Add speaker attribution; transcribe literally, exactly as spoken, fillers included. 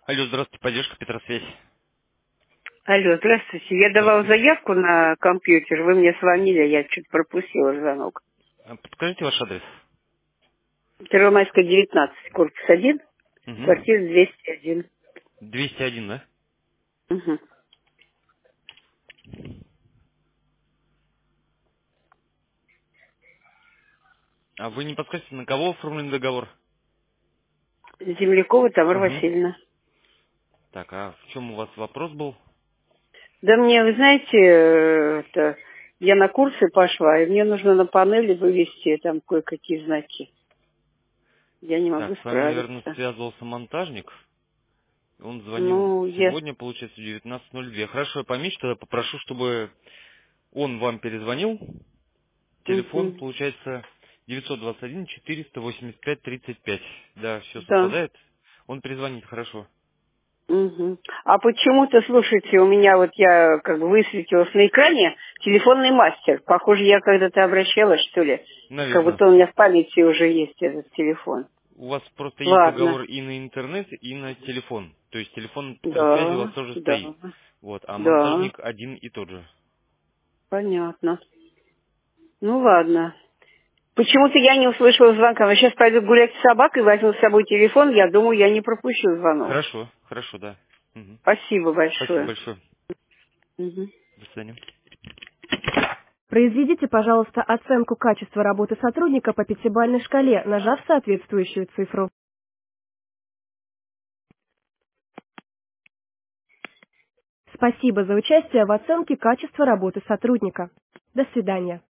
Speaker 1: Алло, здравствуйте, поддержка Петросвязь.
Speaker 2: Алло, здравствуйте. Я давала
Speaker 1: Здравствуйте.
Speaker 2: заявку на компьютер. Вы мне звонили, я чуть пропустила звонок.
Speaker 1: А, Подскажите ваш адрес.
Speaker 2: Первомайская, девятнадцать, корпус один,
Speaker 1: Угу.
Speaker 2: квартира двести один.
Speaker 1: двести один, да?
Speaker 2: Угу.
Speaker 1: А вы не подскажете, на кого оформлен договор?
Speaker 2: Землякова Тамара
Speaker 1: Угу.
Speaker 2: Васильевна.
Speaker 1: Так, а в чем у вас вопрос был?
Speaker 2: Да мне, вы знаете, э, это, я на курсы пошла, и мне нужно на панели вывести там кое-какие знаки. Я не могу
Speaker 1: Так, с вами, наверное,
Speaker 2: справиться.
Speaker 1: связывался монтажник. Он звонил
Speaker 2: Ну, я...
Speaker 1: сегодня, получается, в девятнадцать ноль два. Хорошо, я помечу, тогда попрошу, чтобы он вам перезвонил. Телефон,
Speaker 2: Мгм.
Speaker 1: получается, девятьсот двадцать один четыреста восемьдесят пять тридцать пять. Да, все
Speaker 2: Да.
Speaker 1: совпадает. Он перезвонит, хорошо.
Speaker 2: Мгм. А почему-то, слушайте, у меня вот я как бы высветилась на экране телефонный мастер. Похоже, я когда-то обращалась, что ли. Как
Speaker 1: Наверное.
Speaker 2: будто у меня в памяти уже есть этот телефон.
Speaker 1: У вас просто есть
Speaker 2: Ладно.
Speaker 1: договор и на интернет, и на телефон. То есть телефон э, связи у вас
Speaker 2: Да,
Speaker 1: тоже стоит.
Speaker 2: да,
Speaker 1: Вот, а
Speaker 2: да.
Speaker 1: монтажник один и тот же.
Speaker 2: Понятно. Ну ладно. Почему-то я не услышала звонка. Но сейчас пойду гулять с собакой, возьму с собой телефон. Я думаю, я не пропущу звонок.
Speaker 1: Хорошо, хорошо, да. Мгм.
Speaker 2: Спасибо
Speaker 1: Спасибо
Speaker 2: большое.
Speaker 1: большое.
Speaker 2: Мгм.
Speaker 1: До свидания.
Speaker 3: Произведите, пожалуйста, оценку качества работы сотрудника по пятибалльной шкале, нажав соответствующую цифру. Спасибо за участие в оценке качества работы сотрудника. До свидания.